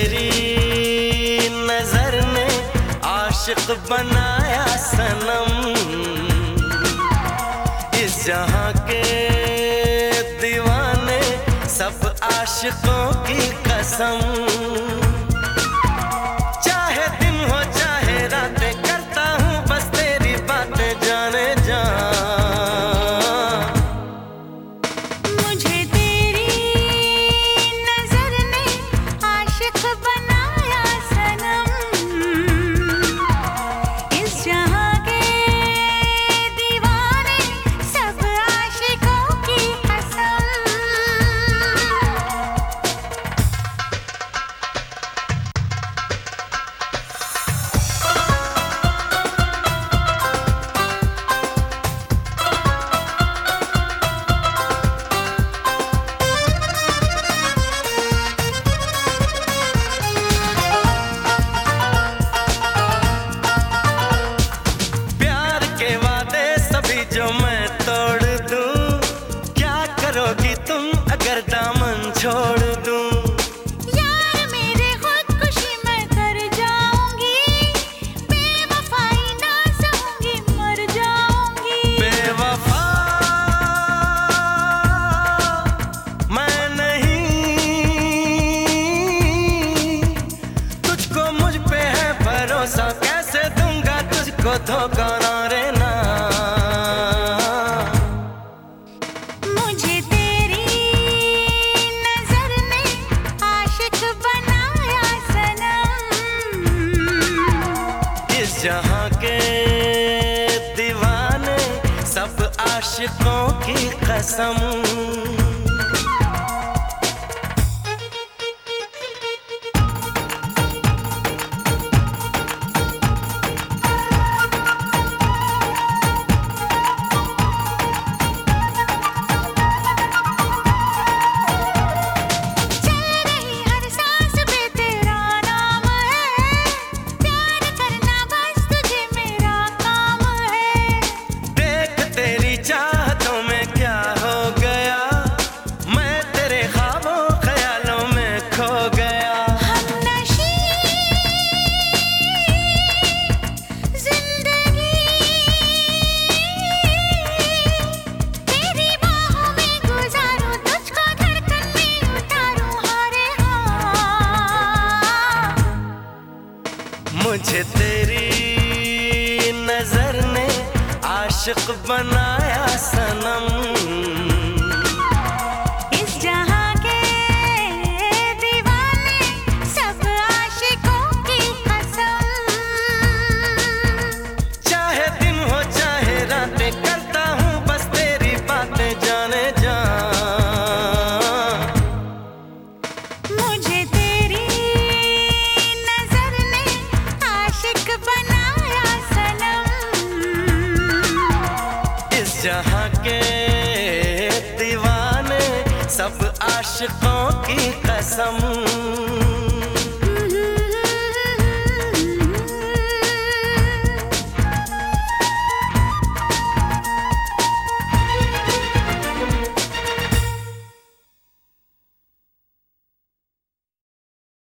तेरी नजर ने आशिक बनाया सनम, इस जहां के दीवाने सब आशिकों की कसम। चाहे दिन हो चाहे रातें करता हूँ बस तेरी बातें जाने जा। मुझे तेरी नजर ने आशिक बनाया सनम, इस जहां के दीवाने सब आशिकों की कसम। जो मैं तोड़ दूं, क्या करोगी तुम अगर दामन छोड़ दूं? यार मेरे खुदकुशी मैं कर जाऊंगी, बेवफाई ना सहूंगी मर जाऊंगी। बेवफा मैं नहीं, तुझको मुझ पे है भरोसा, कैसे दूंगा तुझको धोखा ना रे ना। जहां के दीवाने सब आशिकों की कसम। चाहतों में क्या हो गया, मैं तेरे ख्वाबों ख्यालों में खो गया। हमनशी जिंदगी तेरी बाहों में गुजारूं, तुझको धड़कन में उतारूं हारे हाँ। मुझे तेरी नजर ने आशिक बनाया सनम, इस जहां के दीवाने सब आशिकों की कसम। चाहे दिन हो चाहे रातें करता हूँ बस तेरी बातें जाने जा। मुझे तेरी नजर ने आशिक बनाया सनम, जहां के दीवाने सब आशिकों की कसम।